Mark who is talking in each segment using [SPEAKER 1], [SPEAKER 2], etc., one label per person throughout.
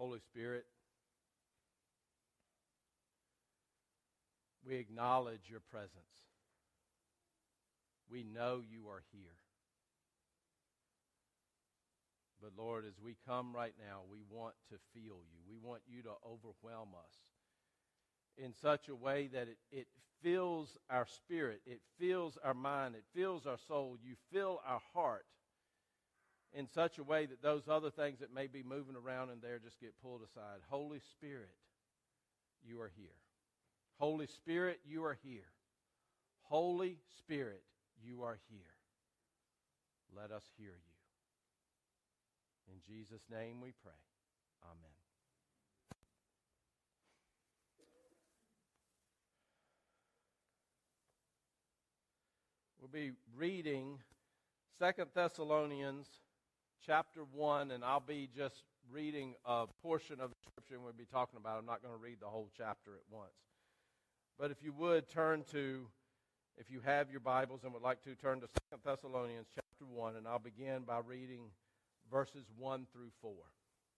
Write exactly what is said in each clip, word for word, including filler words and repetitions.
[SPEAKER 1] Holy Spirit, we acknowledge your presence. We know you are here. But Lord, as we come right now, we want to feel you. We want you to overwhelm us in such a way that it, it fills our spirit, it fills our mind, it fills our soul. You fill our heart in such a way that those other things that may be moving around in there just get pulled aside. Holy Spirit, you are here. Holy Spirit, you are here. Holy Spirit, you are here. Let us hear you. In Jesus' name we pray. Amen. We'll be reading Second Thessalonians chapter one, and I'll be just reading a portion of the scripture we'll be talking about. I'm not going to read the whole chapter at once. But if you would turn to, if you have your Bibles and would like to, turn to Second Thessalonians chapter one, and I'll begin by reading verses one through four.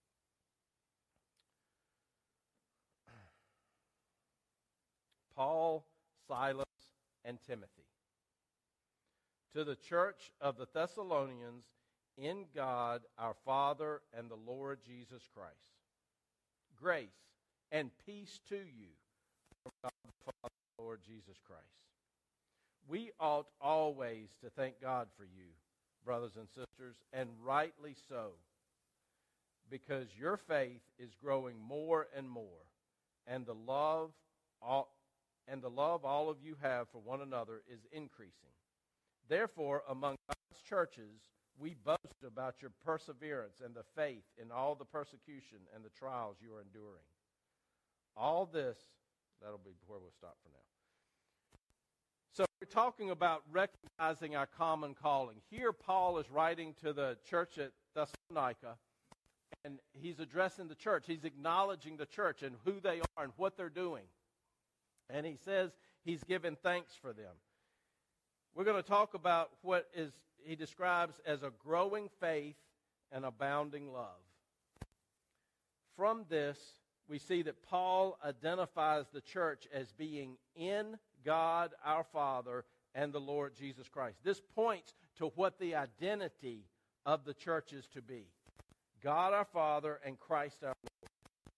[SPEAKER 1] Paul, Silas, and Timothy, to the church of the Thessalonians in God our Father and the Lord Jesus Christ, grace and peace to you from God the Father and the Lord Jesus Christ. We ought always to thank God for you, brothers and sisters, and rightly so, because your faith is growing more and more, and the love all, and the love all of you have for one another is increasing. Therefore, among God's churches, we boast about your perseverance and the faith in all the persecution and the trials you are enduring. All this, that'll be where we'll stop for now. So we're talking about recognizing our common calling. Here Paul is writing to the church at Thessalonica, and he's addressing the church. He's acknowledging the church and who they are and what they're doing. And he says he's given thanks for them. We're going to talk about what is he describes as a growing faith and abounding love. From this, we see that Paul identifies the church as being in God our Father and the Lord Jesus Christ. This points to what the identity of the church is to be. God our Father and Christ our Lord.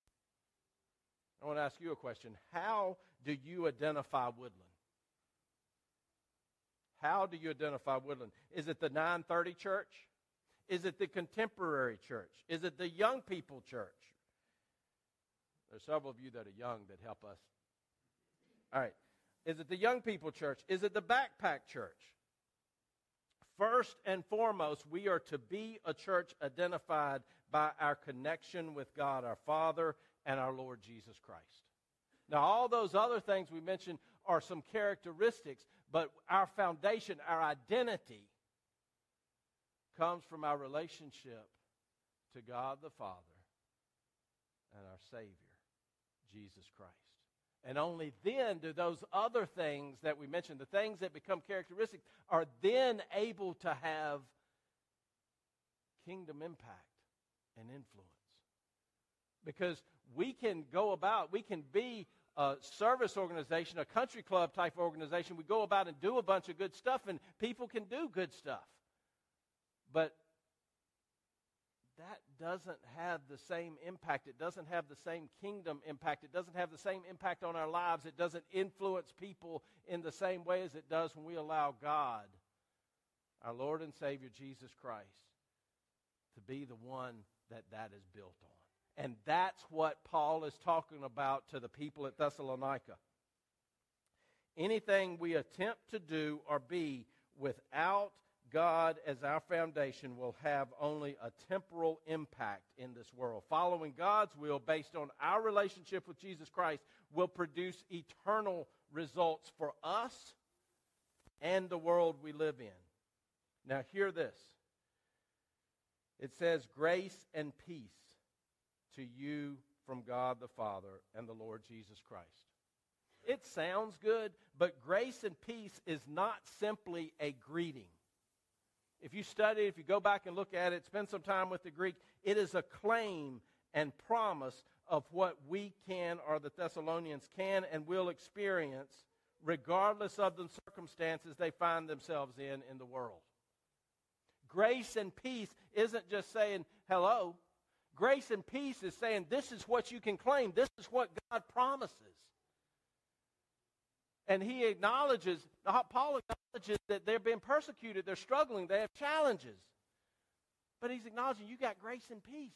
[SPEAKER 1] I want to ask you a question. How do you identify Woodland? How do you identify Woodland? Is it the nine thirty church? Is it the contemporary church? Is it the young people church? There's several of you that are young that help us. All right. Is it the young people church? Is it the backpack church? First and foremost, we are to be a church identified by our connection with God, our Father, and our Lord Jesus Christ. Now, all those other things we mentioned are some characteristics, but our foundation, our identity, comes from our relationship to God the Father and our Savior, Jesus Christ. And only then do those other things that we mentioned, the things that become characteristics, are then able to have kingdom impact and influence. Because we can go about, we can be a service organization, a country club type organization. We go about and do a bunch of good stuff, and people can do good stuff. But that doesn't have the same impact. It doesn't have the same kingdom impact. It doesn't have the same impact on our lives. It doesn't influence people in the same way as it does when we allow God, our Lord and Savior Jesus Christ, to be the one that that is built on. And that's what Paul is talking about to the people at Thessalonica. Anything we attempt to do or be without God as our foundation will have only a temporal impact in this world. Following God's will based on our relationship with Jesus Christ will produce eternal results for us and the world we live in. Now hear this. It says, grace and peace to you from God the Father and the Lord Jesus Christ. It sounds good, but grace and peace is not simply a greeting. If you study, if you go back and look at it, spend some time with the Greek, it is a claim and promise of what we can, or the Thessalonians can and will experience, regardless of the circumstances they find themselves in in the world. Grace and peace isn't just saying hello. Grace and peace is saying this is what you can claim. This is what God promises. And he acknowledges, Paul acknowledges that they're being persecuted, they're struggling, they have challenges. But he's acknowledging you got grace and peace.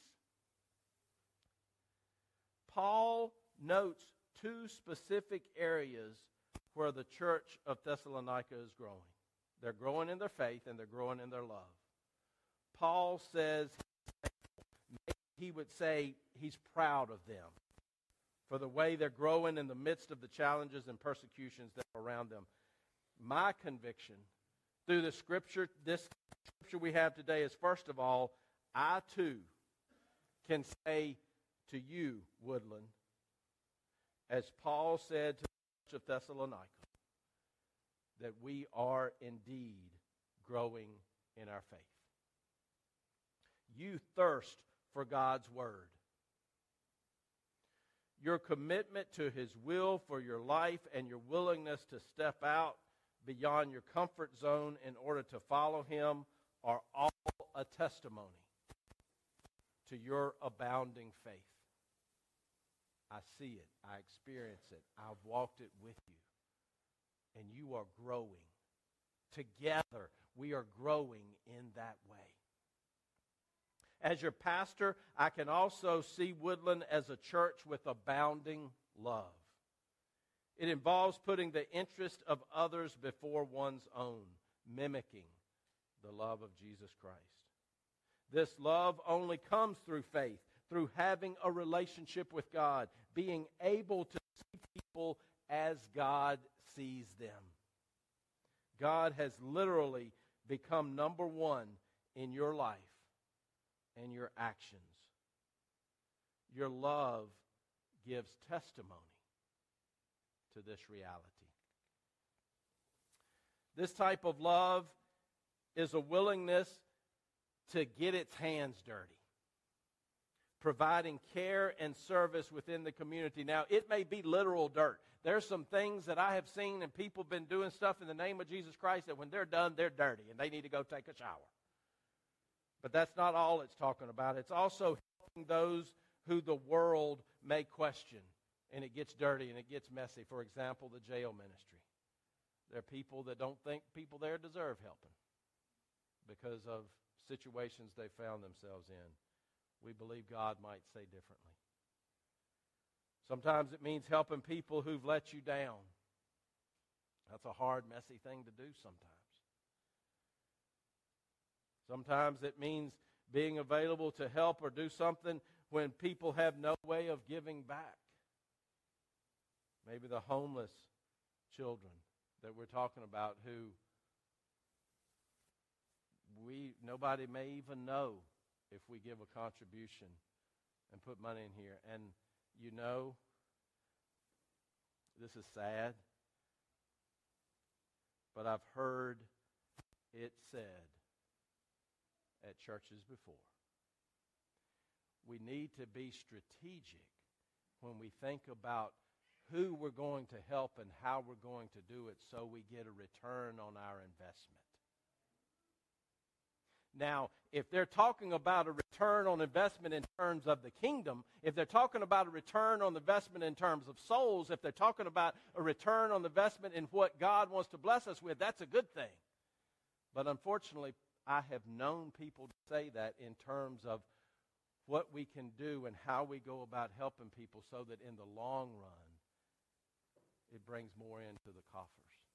[SPEAKER 1] Paul notes two specific areas where the church of Thessalonica is growing. They're growing in their faith and they're growing in their love. Paul says, he would say he's proud of them for the way they're growing in the midst of the challenges and persecutions that are around them. My conviction through the scripture, this scripture we have today is, first of all, I too can say to you, Woodland, as Paul said to the church of Thessalonica, that we are indeed growing in our faith. You thirst for God's word. Your commitment to his will for your life and your willingness to step out beyond your comfort zone in order to follow him are all a testimony to your abounding faith. I see it. I experience it. I've walked it with you. And you are growing. Together, we are growing in that way. As your pastor, I can also see Woodland as a church with abounding love. It involves putting the interest of others before one's own, mimicking the love of Jesus Christ. This love only comes through faith, through having a relationship with God, being able to see people as God sees them. God has literally become number one in your life and your actions. Your love gives testimony to this reality. This type of love is a willingness to get its hands dirty, providing care and service within the community. Now, it may be literal dirt. There's some things that I have seen and people have been doing stuff in the name of Jesus Christ that when they're done, they're dirty and they need to go take a shower. But that's not all it's talking about. It's also helping those who the world may question, and it gets dirty and it gets messy. For example, the jail ministry. There are people that don't think people there deserve helping because of situations they found themselves in. We believe God might say differently. Sometimes it means helping people who've let you down. That's a hard, messy thing to do sometimes. Sometimes it means being available to help or do something when people have no way of giving back. Maybe the homeless children that we're talking about who we nobody may even know if we give a contribution and put money in here. And you know, this is sad, but I've heard it said at churches before. We need to be strategic when we think about who we're going to help and how we're going to do it so we get a return on our investment. Now, if they're talking about a return on investment in terms of the kingdom, if they're talking about a return on investment in terms of souls, if they're talking about a return on investment in what God wants to bless us with, that's a good thing. But unfortunately, I have known people say that in terms of what we can do and how we go about helping people so that in the long run, it brings more into the coffers.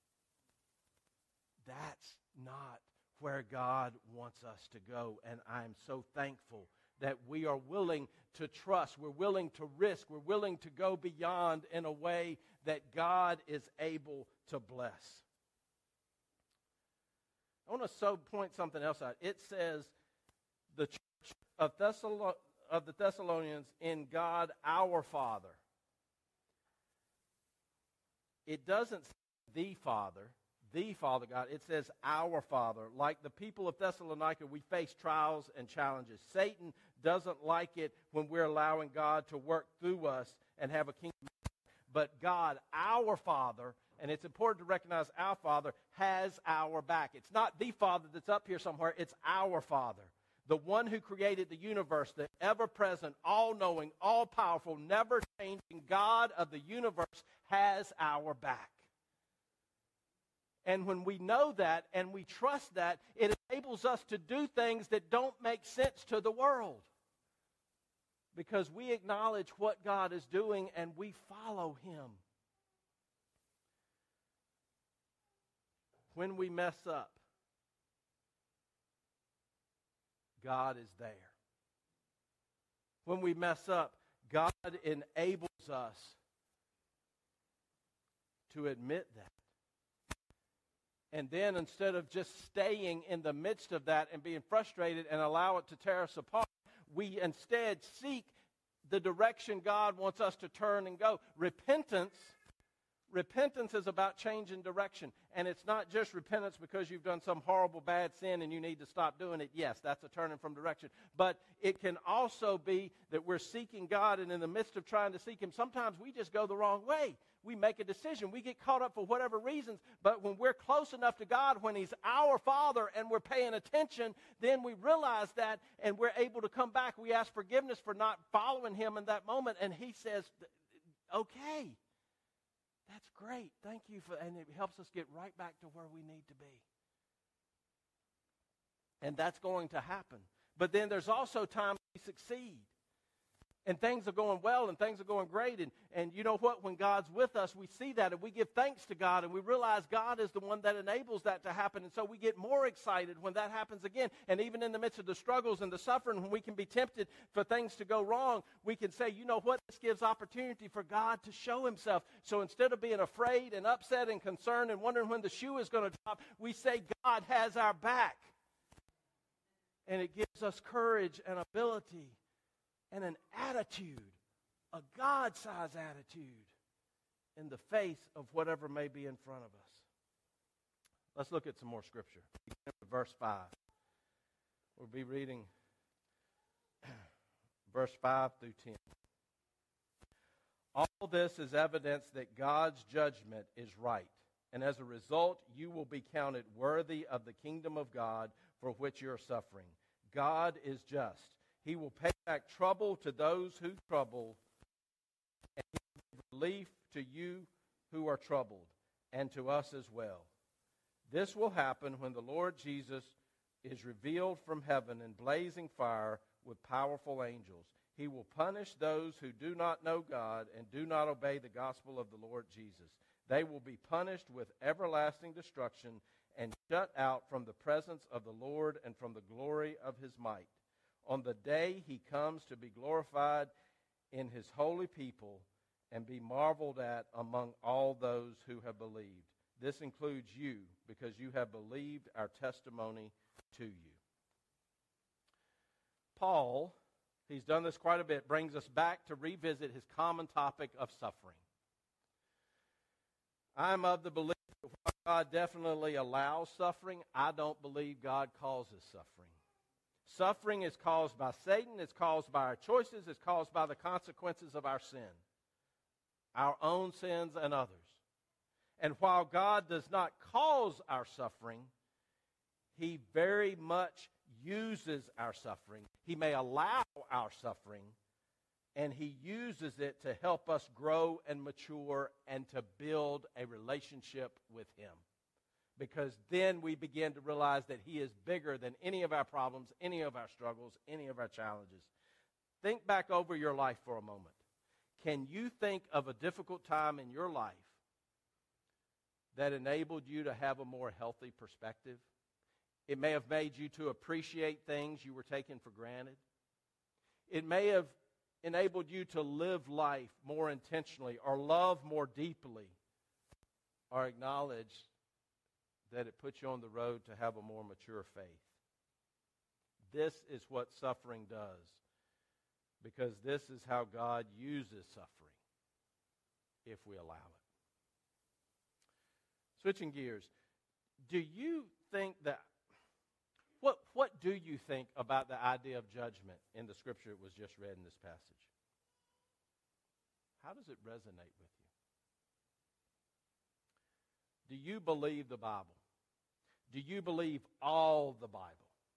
[SPEAKER 1] That's not where God wants us to go, and I'm so thankful that we are willing to trust, we're willing to risk, we're willing to go beyond in a way that God is able to bless. I want to so point something else out. It says the church of, Thessalo- of the Thessalonians in God our Father. It doesn't say the Father, the Father God. It says our Father. Like the people of Thessalonica, we face trials and challenges. Satan doesn't like it when we're allowing God to work through us and have a kingdom. But God, our Father, and it's important to recognize our Father, has our back. It's not the Father that's up here somewhere. It's our Father. The one who created the universe, the ever-present, all-knowing, all-powerful, never-changing God of the universe has our back. And when we know that and we trust that, it enables us to do things that don't make sense to the world. Because we acknowledge what God is doing and we follow Him. When we mess up, God is there. When we mess up, God enables us to admit that. And then instead of just staying in the midst of that and being frustrated and allow it to tear us apart, we instead seek the direction God wants us to turn and go. Repentance, repentance is about change in direction. And it's not just repentance because you've done some horrible bad sin and you need to stop doing it. Yes, that's a turning from direction. But it can also be that we're seeking God, and in the midst of trying to seek Him, sometimes we just go the wrong way. We make a decision. We get caught up for whatever reasons. But when we're close enough to God, when He's our Father and we're paying attention, then we realize that and we're able to come back. We ask forgiveness for not following Him in that moment. And He says, okay, that's great. Thank you for, and it helps us get right back to where we need to be. And that's going to happen. But then there's also times we succeed. And things are going well and things are going great. And, and you know what? When God's with us, we see that and we give thanks to God and we realize God is the one that enables that to happen. And so we get more excited when that happens again. And even in the midst of the struggles and the suffering, when we can be tempted for things to go wrong, we can say, you know what? This gives opportunity for God to show Himself. So instead of being afraid and upset and concerned and wondering when the shoe is going to drop, we say God has our back. And it gives us courage and ability and an attitude, a God-sized attitude in the face of whatever may be in front of us. Let's look at some more scripture. Verse five. We'll be reading verse five through ten. All this is evidence that God's judgment is right, and as a result, you will be counted worthy of the kingdom of God for which you are suffering. God is just. He will pay back trouble to those who trouble, and He will give relief to you who are troubled, and to us as well. This will happen when the Lord Jesus is revealed from heaven in blazing fire with powerful angels. He will punish those who do not know God and do not obey the gospel of the Lord Jesus. They will be punished with everlasting destruction and shut out from the presence of the Lord and from the glory of His might. On the day He comes to be glorified in His holy people and be marveled at among all those who have believed. This includes you, because you have believed our testimony to you. Paul, he's done this quite a bit, brings us back to revisit his common topic of suffering. I'm of the belief that while God definitely allows suffering, I don't believe God causes suffering. Suffering is caused by Satan, it's caused by our choices, it's caused by the consequences of our sin, our own sins and others. And while God does not cause our suffering, He very much uses our suffering. He may allow our suffering, and He uses it to help us grow and mature and to build a relationship with Him. Because then we begin to realize that He is bigger than any of our problems, any of our struggles, any of our challenges. Think back over your life for a moment. Can you think of a difficult time in your life that enabled you to have a more healthy perspective? It may have made you to appreciate things you were taking for granted. It may have enabled you to live life more intentionally or love more deeply or acknowledge that it puts you on the road to have a more mature faith. This is what suffering does, because this is how God uses suffering if we allow it. Switching gears, do you think that, what, what do you think about the idea of judgment in the scripture that was just read in this passage? How does it resonate with you? Do you believe the Bible? Do you believe all the Bible?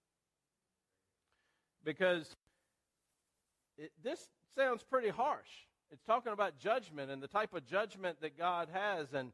[SPEAKER 1] Because it, this sounds pretty harsh. It's talking about judgment and the type of judgment that God has. And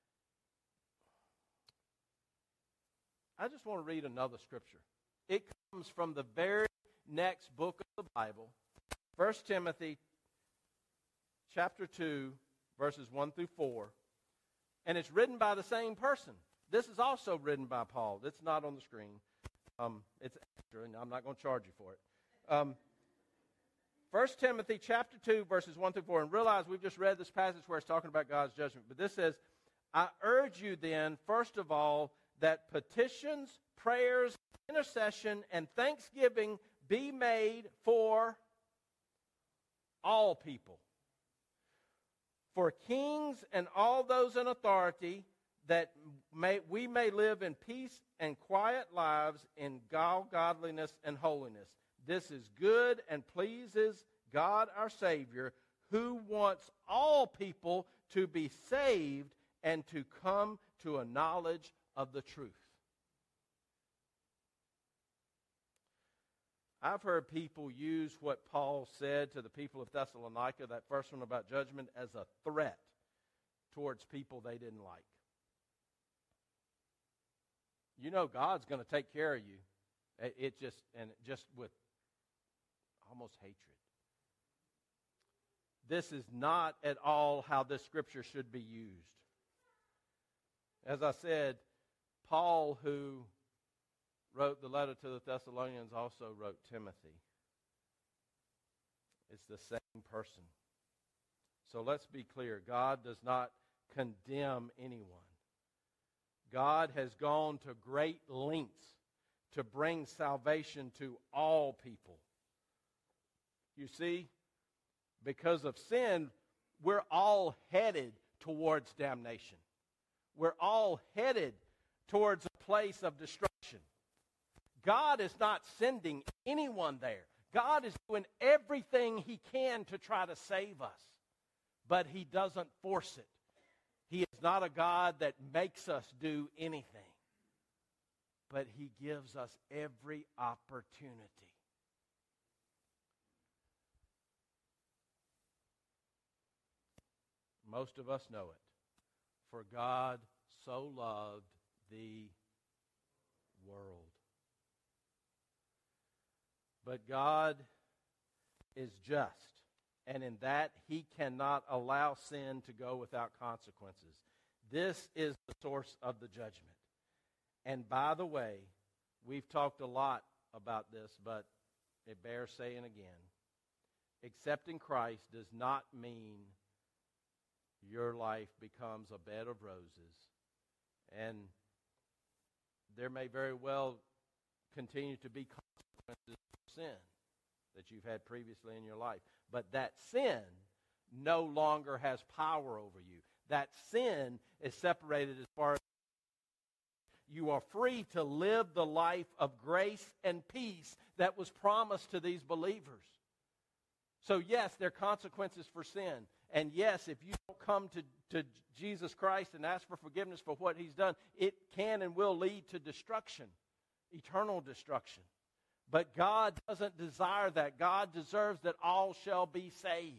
[SPEAKER 1] I just want to read another scripture. It comes from the very next book of the Bible, First Timothy chapter two, verses one through four. And it's written by the same person. This is also written by Paul. It's not on the screen. Um, it's extra, and I'm not going to charge you for it. Um, First Timothy chapter two, verses one through four. And realize we've just read this passage where it's talking about God's judgment. But this says, I urge you then, first of all, that petitions, prayers, intercession, and thanksgiving be made for all people, for kings and all those in authority, that may, we may live in peace and quiet lives in all godliness and holiness. This is good and pleases God our Savior, who wants all people to be saved and to come to a knowledge of the truth. I've heard people use what Paul said to the people of Thessalonica, that first one about judgment, as a threat towards people they didn't like. You know God's going to take care of you. It, it just, and just with almost hatred. This is not at all how this scripture should be used. As I said, Paul, who wrote the letter to the Thessalonians, also wrote Timothy. It's the same person. So let's be clear. God does not condemn anyone. God has gone to great lengths to bring salvation to all people. You see, because of sin, we're all headed towards damnation. We're all headed towards a place of destruction. God is not sending anyone there. God is doing everything He can to try to save us, but He doesn't force it. He is not a God that makes us do anything, but He gives us every opportunity. Most of us know it. For God so loved the world. But God is just, and in that He cannot allow sin to go without consequences. This is the source of the judgment. And by the way, we've talked a lot about this, but it bears saying again. Accepting Christ does not mean your life becomes a bed of roses. And there may very well continue to be consequences for sin that you've had previously in your life. But that sin no longer has power over you. That sin is separated as far as you are free to live the life of grace and peace that was promised to these believers. So yes, there are consequences for sin. And yes, if you don't come to, to Jesus Christ and ask for forgiveness for what He's done, it can and will lead to destruction, eternal destruction. But God doesn't desire that. God deserves that all shall be saved.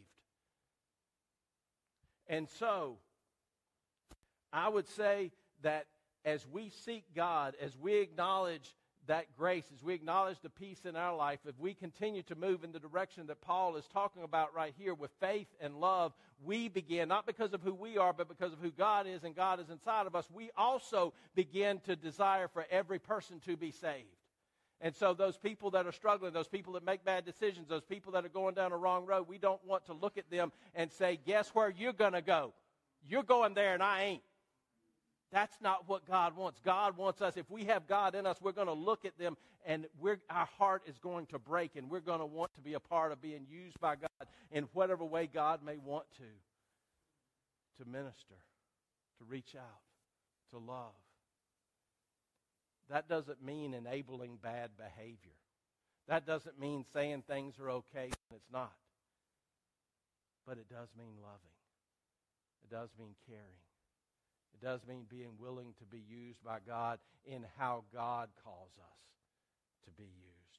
[SPEAKER 1] And so, I would say that as we seek God, as we acknowledge that grace, as we acknowledge the peace in our life, if we continue to move in the direction that Paul is talking about right here with faith and love, we begin, not because of who we are, but because of who God is and God is inside of us, we also begin to desire for every person to be saved. And so those people that are struggling, those people that make bad decisions, those people that are going down a wrong road, we don't want to look at them and say, guess where you're going to go? You're going there and I ain't. That's not what God wants. God wants us, if we have God in us, we're going to look at them and we're, our heart is going to break and we're going to want to be a part of being used by God in whatever way God may want to, to minister, to reach out, to love. that doesn't mean enabling bad behavior. That doesn't mean saying things are okay when it's not. But it does mean loving. It does mean caring. It does mean being willing to be used by God in how God calls us to be used.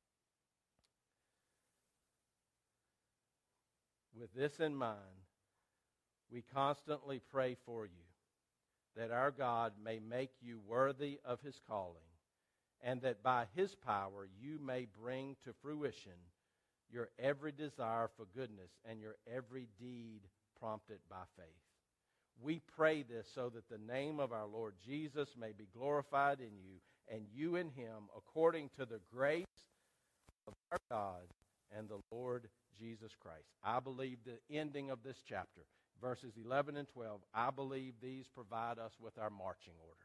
[SPEAKER 1] With this in mind, we constantly pray for you, that our God may make you worthy of his calling, and that by his power you may bring to fruition your every desire for goodness and your every deed prompted by faith. We pray this so that the name of our Lord Jesus may be glorified in you, and you in him, according to the grace of our God and the Lord Jesus Christ. I believe the ending of this chapter, verses eleven and twelve, I believe these provide us with our marching orders.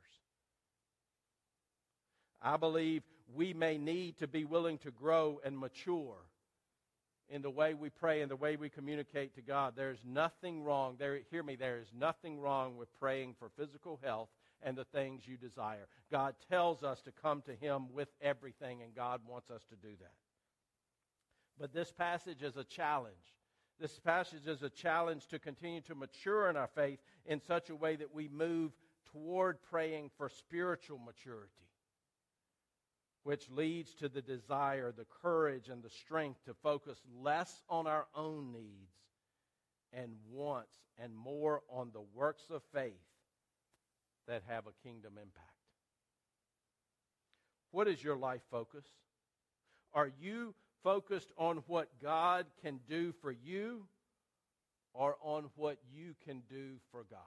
[SPEAKER 1] I believe we may need to be willing to grow and mature in the way we pray and the way we communicate to God. There's nothing wrong. There, hear me, there is nothing wrong with praying for physical health and the things you desire. God tells us to come to him with everything, and God wants us to do that. But this passage is a challenge. This passage is a challenge to continue to mature in our faith in such a way that we move toward praying for spiritual maturity, which leads to the desire, the courage, and the strength to focus less on our own needs and wants and more on the works of faith that have a kingdom impact. What is your life focus? Are you focused on what God can do for you or on what you can do for God?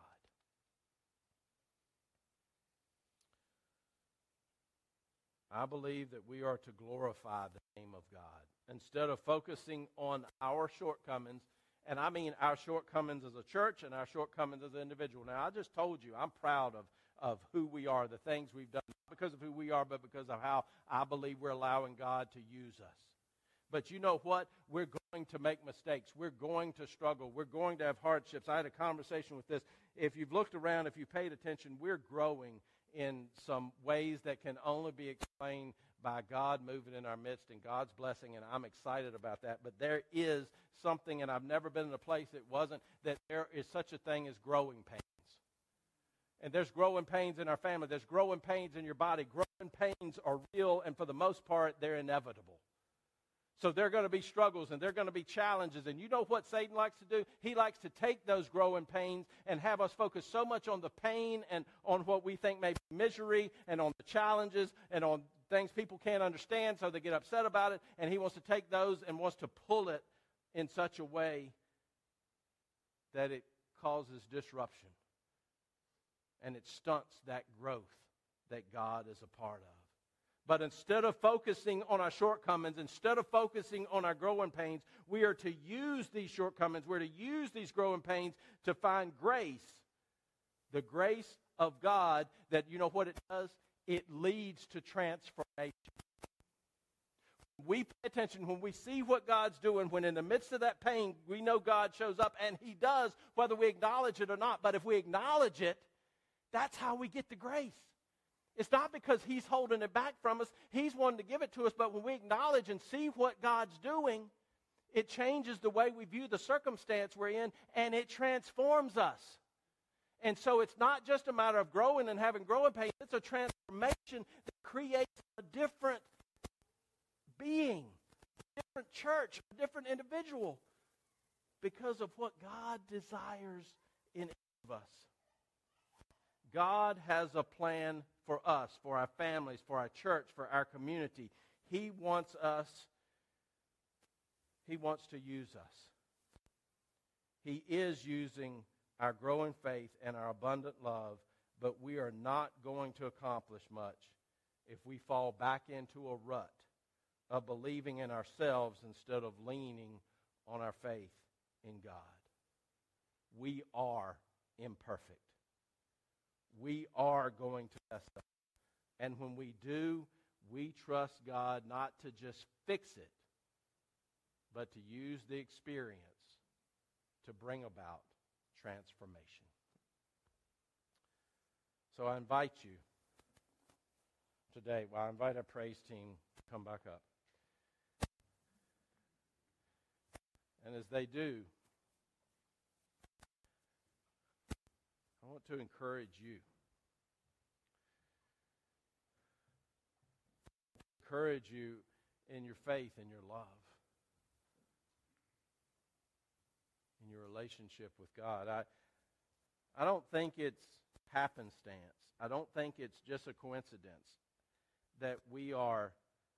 [SPEAKER 1] I believe that we are to glorify the name of God. Instead of focusing on our shortcomings, and I mean our shortcomings as a church and our shortcomings as an individual. Now, I just told you I'm proud of, of who we are, the things we've done, not because of who we are, but because of how I believe we're allowing God to use us. But you know what? We're going to make mistakes. We're going to struggle. We're going to have hardships. I had a conversation with this. If you've looked around, if you paid attention, we're growing in some ways that can only be explained by God moving in our midst and God's blessing, and I'm excited about that. But there is something, and I've never been in a place it wasn't, that there is such a thing as growing pains. And there's growing pains in our family. There's growing pains in your body. Growing pains are real, and for the most part, they're inevitable. So there are going to be struggles and there are going to be challenges. And you know what Satan likes to do? He likes to take those growing pains and have us focus so much on the pain and on what we think may be misery and on the challenges and on things people can't understand, so they get upset about it. And he wants to take those and wants to pull it in such a way that it causes disruption. And it stunts that growth that God is a part of. But instead of focusing on our shortcomings, instead of focusing on our growing pains, we are to use these shortcomings, we're to use these growing pains to find grace. The grace of God that, you know what it does? It leads to transformation. We pay attention when we see what God's doing, when in the midst of that pain, we know God shows up, and he does, whether we acknowledge it or not. But if we acknowledge it, that's how we get the grace. It's not because he's holding it back from us. He's wanting to give it to us. But when we acknowledge and see what God's doing, it changes the way we view the circumstance we're in, and it transforms us. And so it's not just a matter of growing and having growing pains. It's a transformation that creates a different being, a different church, a different individual because of what God desires in each of us. God has a plan for us, for our families, for our church, for our community. He wants us, he wants to use us. He is using our growing faith and our abundant love, but we are not going to accomplish much if we fall back into a rut of believing in ourselves instead of leaning on our faith in God. We are imperfect. We are going to mess up. And when we do, we trust God not to just fix it, but to use the experience to bring about transformation. So I invite you today. Well, I invite our praise team to come back up. And as they do, I want to encourage you. Encourage you in your faith and your love, in your relationship with God. I, I don't think it's happenstance. I don't think it's just a coincidence that we are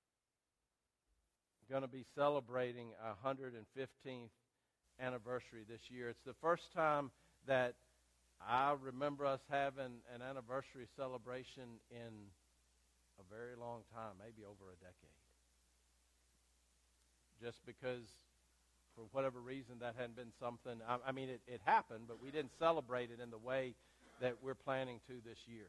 [SPEAKER 1] going to be celebrating our one hundred fifteenth anniversary this year. It's the first time that I remember us having an anniversary celebration in a very long time, maybe over a decade. Just because, for whatever reason, that hadn't been something, I, I mean, it, it happened, but we didn't celebrate it in the way that we're planning to this year.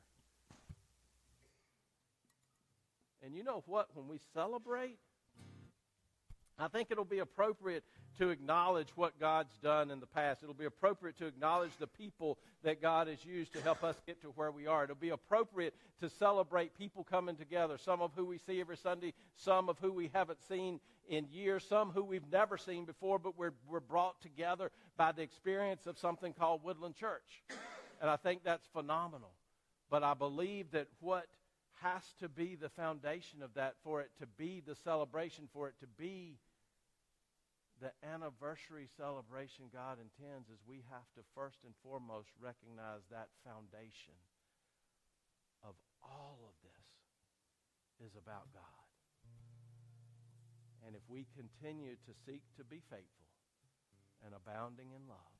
[SPEAKER 1] And you know what? When we celebrate, I think it'll be appropriate to acknowledge what God's done in the past. It'll be appropriate to acknowledge the people that God has used to help us get to where we are. It'll be appropriate to celebrate people coming together, some of who we see every Sunday, some of who we haven't seen in years, some who we've never seen before, but we're, we're brought together by the experience of something called Woodland Church. And I think that's phenomenal. But I believe that what has to be the foundation of that, for it to be the celebration, for it to be the anniversary celebration God intends, is we have to first and foremost recognize that foundation of all of this is about God. And if we continue to seek to be faithful and abounding in love,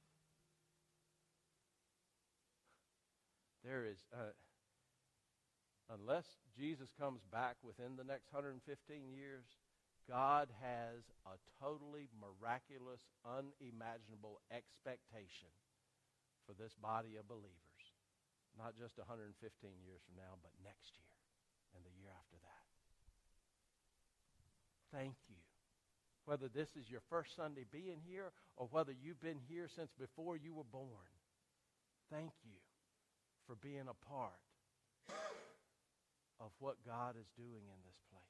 [SPEAKER 1] there is, uh, unless Jesus comes back within the next one hundred fifteen years, God has a totally miraculous, unimaginable expectation for this body of believers. Not just one hundred fifteen years from now, but next year and the year after that. Thank you. Whether this is your first Sunday being here or whether you've been here since before you were born, thank you for being a part of what God is doing in this place.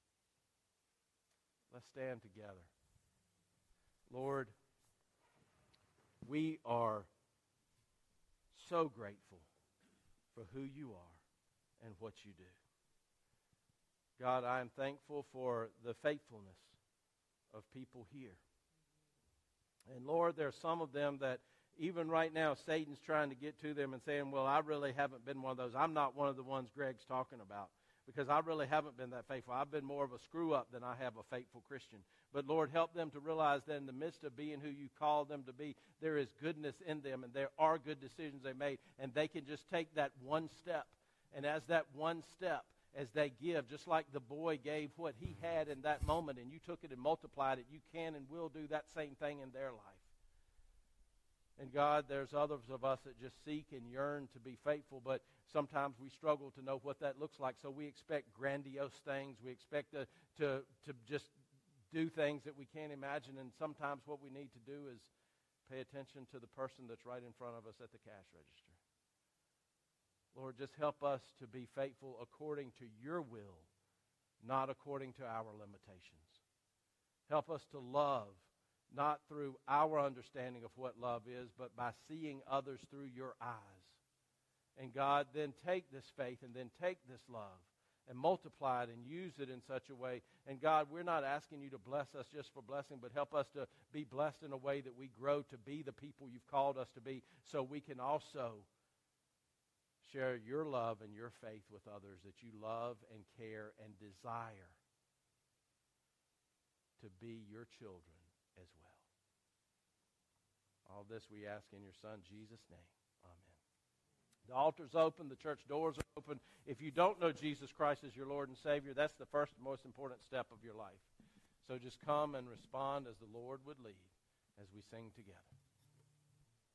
[SPEAKER 1] Let's stand together. Lord, we are so grateful for who you are and what you do. God, I am thankful for the faithfulness of people here. And Lord, there are some of them that even right now Satan's trying to get to them and saying, well, I really haven't been one of those. I'm not one of the ones Greg's talking about, because I really haven't been that faithful. I've been more of a screw-up than I have a faithful Christian. But, Lord, help them to realize that in the midst of being who you called them to be, there is goodness in them, and there are good decisions they made, and they can just take that one step. And as that one step, as they give, just like the boy gave what he had in that moment, and you took it and multiplied it, you can and will do that same thing in their life. And God, there's others of us that just seek and yearn to be faithful, but sometimes we struggle to know what that looks like. So we expect grandiose things. We expect to, to, to just do things that we can't imagine. And sometimes what we need to do is pay attention to the person that's right in front of us at the cash register. Lord, just help us to be faithful according to your will, not according to our limitations. Help us to love, not through our understanding of what love is, but by seeing others through your eyes. And God, then take this faith and then take this love and multiply it and use it in such a way. And God, we're not asking you to bless us just for blessing, but help us to be blessed in a way that we grow to be the people you've called us to be, so we can also share your love and your faith with others, that you love and care and desire to be your children as well. All this we ask in your Son, Jesus' name. Amen. The altar's open. The church doors are open. If you don't know Jesus Christ as your Lord and Savior, that's the first and most important step of your life. So just come and respond as the Lord would lead as we sing together.